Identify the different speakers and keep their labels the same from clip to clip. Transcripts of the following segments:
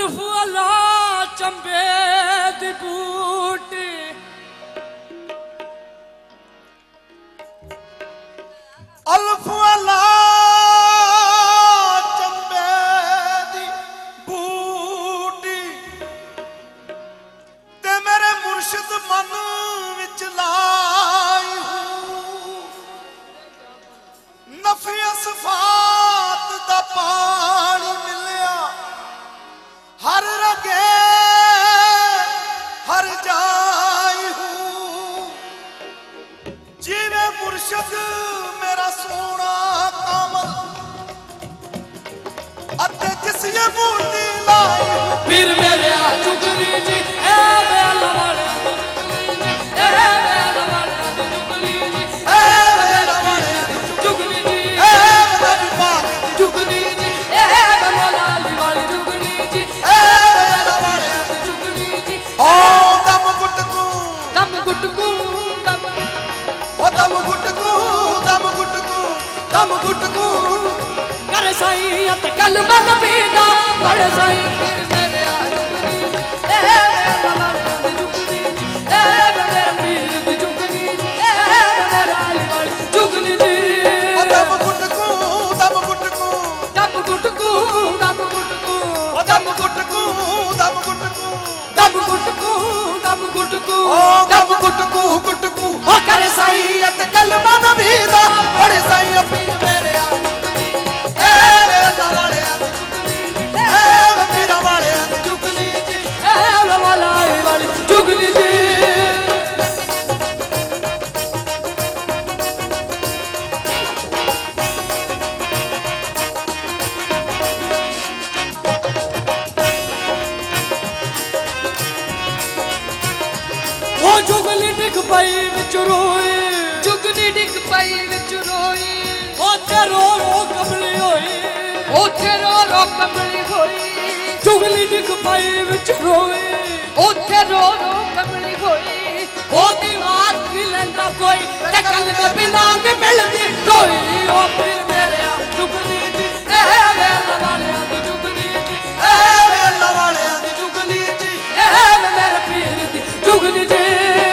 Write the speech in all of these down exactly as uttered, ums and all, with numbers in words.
Speaker 1: अल्फ अला चंबे दी बूटी
Speaker 2: अल्फ अला चंबे दी बूटी ते मेरे मुर्शिद मन विच लाई नफी असफात दा पानी मिलिया हर रगे हर जाई हूं जीवे मुर्शिद मेरा सोना कामल अते जिस ये मूर्ति लाई
Speaker 1: फिर मेरे आ चुगली जी ए बेला वाले ए बेला वाले चुगली जी ए बेला वाले चुगली जी
Speaker 2: ए मेरी बात
Speaker 1: चुगली जी ए बेला वाले चुगली जी ए बेला वाले चुगली जी
Speaker 2: ओ दम गुटकू
Speaker 1: दम गुटकू दम
Speaker 2: ओ दम गुटकू दम गुटकू दम गुटकू
Speaker 1: कर साईं अत कल मन पीदा बड़ साईं फिर मेरे आ चुगली ए बेला वाले चुगली जी ए मेरे पीर दी चुगली जी ए मेरा वाले चुगली जी
Speaker 2: ओ दम गुटकू दम गुटकू
Speaker 1: दम गुटकू दम गुटकू
Speaker 2: ओ दम गुटकू दम गुटकू
Speaker 1: दम गुटकू दम गुटकू
Speaker 2: ओ दम गुटकू गुटकू ओ कर साईयत कलमा नबीदा बड़े साईं अपनी मेरे आ ए मेरा वाले ए मेरा वाले
Speaker 1: चुगली जी ए वाला वाली चुगली जी ओ चुगली डिग पई विच रोई चुगली डिग पई विच रोई ओ ते रो रो कमली होई ओ ते रो रो कमली होई चुगली डिग पई विच रोई ओ ते रो रो कमली होई ओ दी बात भी लेंदा कोई ते कल दे बिना के मिलदी कोई ओ फिर मेरे आ चुगली जी ए वेला वाले दी चुगली जी
Speaker 2: ए मेरा वाले
Speaker 1: दी चुगली जी ए मेरे पीर दी चुगली जी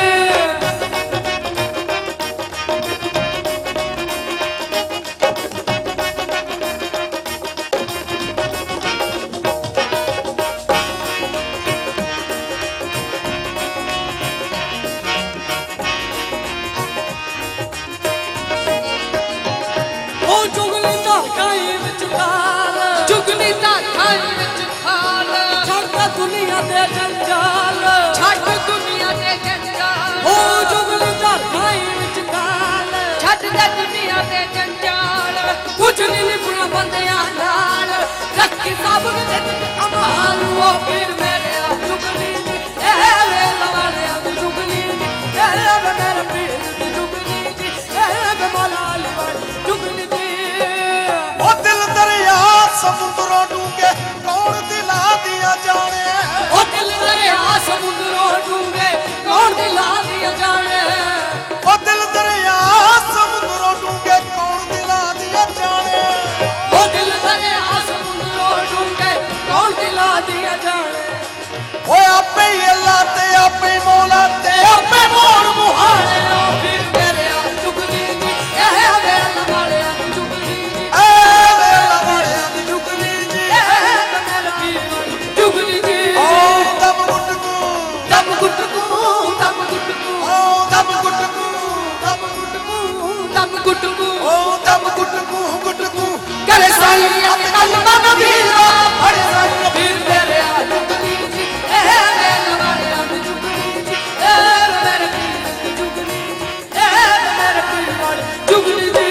Speaker 1: ओ चुगली दा खाई विच खाल चुगली दा खाई विच खाल छड़ दुनिया दे जंजाल छड़ दुनिया दे जंजाल ओ चुगली दा खाई विच खाल छड़ दे दुनिया दे जंजाल कुछ नहीं लिखना बंदियां नाल रखी सब दे अमाल ओ फिर मेरे आ चुगली जी ए वेला वाले आ चुगली जी ए मेरे पीर दी चुगली जी ए मौला अली वाली चुगली जी
Speaker 2: ओ दिल दरिया समुद्रों डूंगे कौन दिला दिया जाने
Speaker 1: ओ दिल दरिया समुद्रों डूंगे कौन दिला दिया जाने
Speaker 2: ओ दिल दरिया समुद्रों डूंगे कौन दिला दिया जाने
Speaker 1: ओ दिल दरिया समुद्रों डूंगे कौन दिला दिया जाने
Speaker 2: ओए आपे ही अल्लाह ते आपे ही मौला ते आपे मोर मुहाने
Speaker 1: ओ फिर मेरे आ चुगली जी ए वेला वाले आ चुगली जी
Speaker 2: ए वेला वाले दी चुगली जी
Speaker 1: ए मेरा पीर चुगली जी
Speaker 2: ओ दम गुटकू
Speaker 1: दम गुटकू दम गुटकू
Speaker 2: ओ दम गुटकू दम गुटकू
Speaker 1: दम गुटकू
Speaker 2: ओ दम गुटकू गुटकू
Speaker 1: करे साईं अत कल मन पीदा
Speaker 2: बड़े साईं
Speaker 1: फिर मेरे आ चुगली जी ए वेला वाले आ चुगली जी ए मेरे पीर दी चुगली जी ए मेरे पीर वाली चुगली जी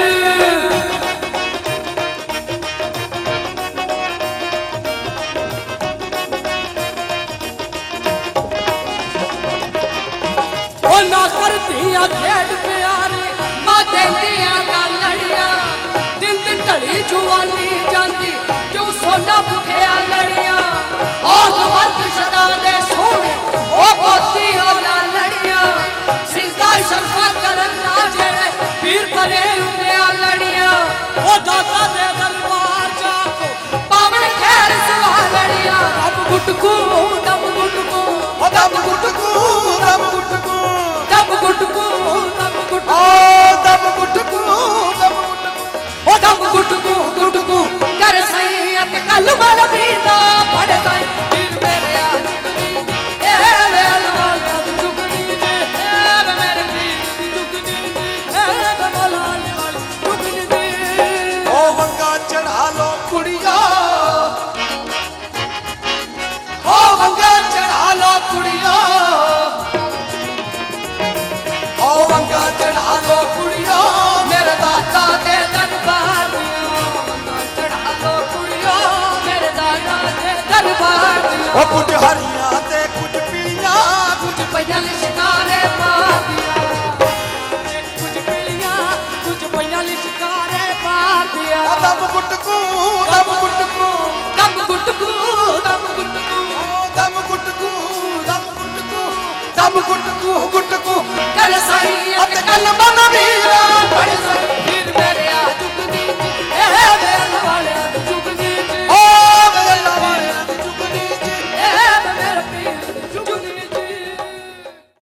Speaker 1: ओ ना करदियां खेड प्यारे मां देंदियां गालड़ियां दिन दिन ढली जुआनी जांदी क्यों सोना भुखिया लड़ियां ओ मर्द सदा दे सोने ओ पोती ओ लड़ियां सिंधा शर्फा करन ना जेड़े पीर करे उन्हें लड़ियां ओ दाता दे दरबार जाको पावन खैर सवा लड़ियां अब ਗੁਟਕੂ ਦਮ ਗੁਟਕੂ
Speaker 2: ਉਹ ਦਮ ਗੁਟਕੂ ਦਮ ਗੁਟਕੂ
Speaker 1: ਦਮ ਗੁਟਕੂ ਦਮ ਗੁਟਕੂ
Speaker 2: ਓ ਦਮ ਗੁਟਕੂ ਦਮ ਗੁਟਕੂ
Speaker 1: ਉਹ ਦਮ ਗੁਟਕੂ ਗੁਟਕੂ ਕਰ ਸਈ ਅਤ ਕਲ ਮਨ ਪੀਦਾ ਫੜ ਸਾਈ ਵੀਰ ਮੇਰੇ ਆ ਜੁਗਨੀ ਏ ਵੇ ਲਾਲ ਜੁਗਨੀ ਏ ਵੇ ਮੇਰੇ ਵੀਰ ਦੀ ਜੁਗਨੀ ਏ ਵੇ ਲਾਲ ਵਾਲੀ ਜੁਗਨੀ ਦੇ
Speaker 2: ਓ ਵੰਗਾ ਚੜਾ ਲੋ ਕੁੜੀਆਂ ਓ ਵੰਗਾ ਚੜਾ ਲੋ ਕੁੜੀਆਂ ਓ ਵੰਗਾ ਚੜਾ ਲੋ ਕੁੜੀਆਂ
Speaker 1: ਮੇਰੇ ਦਾਤਾ ਦੇ ਦਰਬਾਰ ਦੀਆਂ ਵੰਗਾਂ ਚੜਾ ਲੋ ਕੁੜੀਓ ਮੇਰੇ ਦਾਤਾ ਦੇ ਦਰਬਾਰ ਦੀਆਂ
Speaker 2: ਓ ਕੁਝ ਹਰੀਆਂ ਤੇ ਕੁਝ ਪੀਲੀਆਂ
Speaker 1: ਕੁਝ ਪਈਆਂ ਲਿਸ਼ਕਾਰੇ ਪਾਦੀਆਂ ਕੁਝ ਪੀਲੀਆਂ ਕੁਝ ਪਈਆਂ ਲਿਸ਼ਕਾਰੇ ਪਾਦੀਆਂ
Speaker 2: ਓ ਦਮ ਗੁਟਕੂ ਦਮ ਗੁਟਕੂ
Speaker 1: ਦਮ ਗੁਟਕੂ ਦਮ ਗੁਟਕੂ
Speaker 2: ਓ ਦਮ ਗੁਟਕੂ ਦਮ ਗੁਟਕੂ ਦਮ ਗੁਟਕੂ ਗੁਟਕੂ
Speaker 1: ਕਰ ਸਾਈ
Speaker 2: ਅਤ ਕਲਮਾਂ ਦਾ ਵੀਰਾ
Speaker 1: ਬੜ ਸਾਈ